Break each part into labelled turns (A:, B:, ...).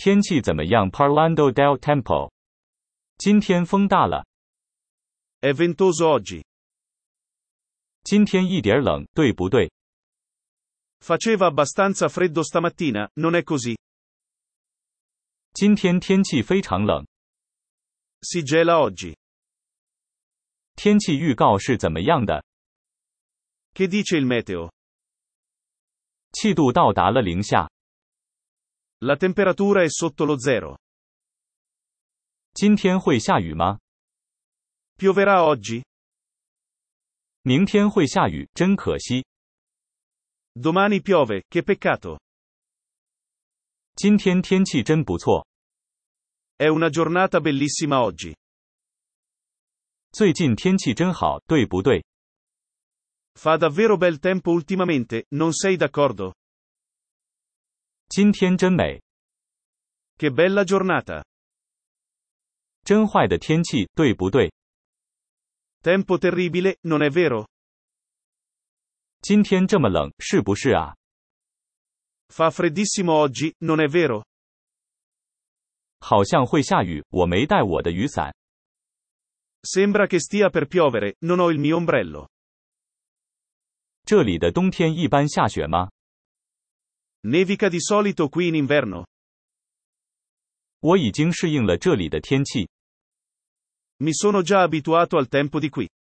A: 天气怎么样 Parlando del tempo。今天风大了。
B: È ventoso oggi.
A: 今天一点冷，对不对？
B: Faceva abbastanza freddo stamattina, non è così?
A: 今天天气非常冷。
B: Si gela oggi.
A: 天气预告是怎么样的？
B: Che dice il meteo?
A: 气度到达了零下。
B: La temperatura è sotto lo zero.
A: 今天会下雨吗？
B: Pioverà oggi?
A: 明天会下雨，真可惜。
B: Domani piove, che peccato.
A: 今天天气真不错。
B: È una giornata bellissima oggi.
A: 最近天气真好，对不对？
B: Fa davvero bel tempo ultimamente, non sei d'accordo?
A: 今天真美。
B: Che bella giornata.
A: 真坏的天气，对不对？
B: Tempo terribile, non è vero?
A: 今天这么冷，是不是啊？
B: Fa freddissimo oggi, non è vero?
A: 好像会下雨，我没带我的雨伞。
B: Sembra che stia per piovere, non ho il mio ombrello.
A: 这里的冬天一般下雪吗？
B: Nevica di solito qui in inverno.
A: 我已经适应了这里的天气。
B: Mi sono già abituato al tempo di qui.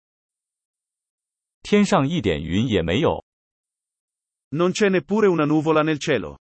A: 天上一点云也没有。
B: Non c'è neppure una nuvola nel cielo.